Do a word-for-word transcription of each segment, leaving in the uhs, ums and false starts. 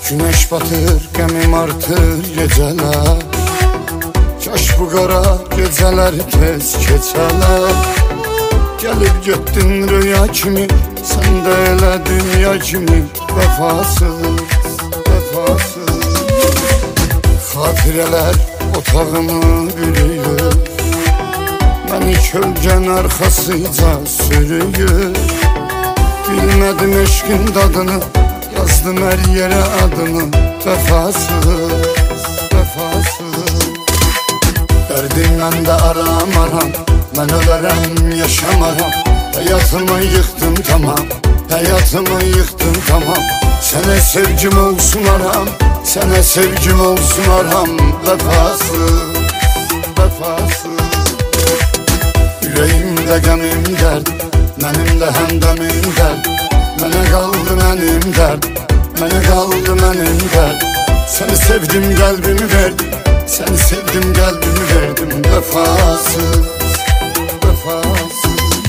Güneş batır, gemim artır geceler. Kaş bu qara geceler tez keçələr. Gəlib getdin rüya kimi, sən də elə dünya kimi. Vəfasız, vəfasız. Xatirələr otağımı bürüyür, məni kölgən arxasıca sürüyür. Bilmədim eşqin dadını, yazdım hər yerə adını. Vəfasız, vəfasız. Dərdimdən də aram aram, mən ölərəm yaşamaram. Həyatımı yıxdın tamam, həyatımı yıxdın tamam. Sənə sevgim olsun aram, sənə sevgim olsun aram. Vəfasız, vəfasız. Ürəyimdə qəmim dərd, mənim də həmdəmim dərd. Mənə qaldı mənim dərd, mənə qaldı mənim dərd. Səni sevdim qəlbimi verdim, səni sevdim qəlbimi verdim. Vəfasız, vəfasız.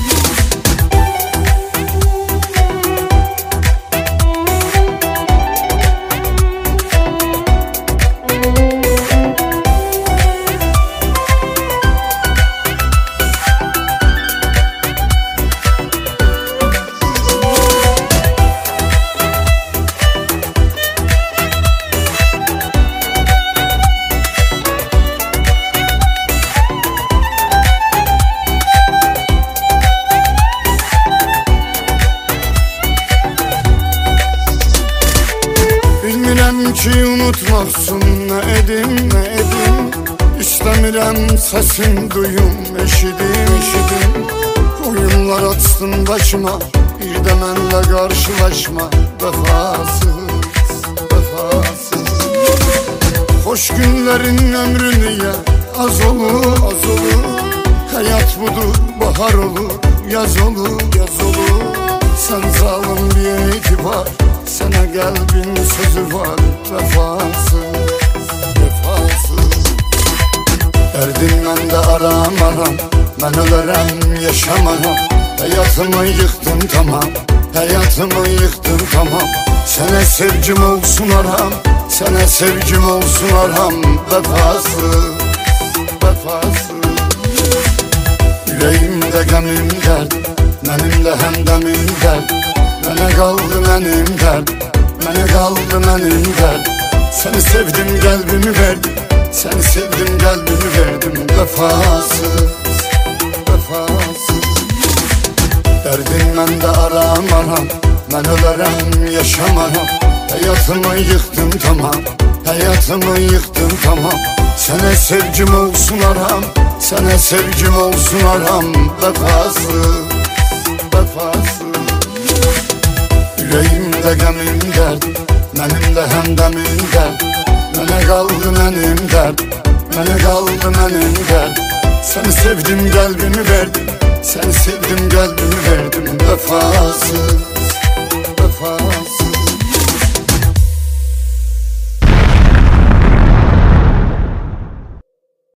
Bilmirəm ki unutmaqsın, nə edim, nə edim. İstəmirəm səsin duyum, eşidim, eşidim. Oyunlar açdın başıma, bir də mənlə qarşılaşma. Vəfasız, vəfasız. Xoş günlərin ömrü niyə az olur, az olur. Həyat budur, bahar olur, yaz olur, yaz olur. Sən zalım bir etibar, sənə qəlbin sözü var. Vəfasız, vəfasız. Dərdimdən də aram aram, mən ölərəm yaşamaram. Həyatımı yıxdın tamam, həyatımı yıxdın tamam. Sənə sevgim olsun aram, sənə sevgim olsun aram. Vəfasız, vəfasız. Ürəyimdə qəmim dərd, mənim də həmdəmim dərd. Mənə qaldı mənim dərd, mənə qaldı mənim dərd. Səni sevdim qəlbimi verdim, səni sevdim qəlbimi verdim. Vəfasız, vəfasız. Dərdimdən də aram aram, mən ölərəm yaşamaram. Həyatımı yıxdın tamam, həyatımı yıxdın tamam. Sənə sevgim olsun aram, sənə sevgim olsun aram. Vəfasız, vəfasız. Ürəyimdə qəmim dərd, mənim də həmdəmim dərd. Mənə qaldı mənim dərd, mənə qaldı mənim dərd. Səni sevdim qəlbimi verdim, səni sevdim qəlbimi verdim. Vəfasız, vəfasız.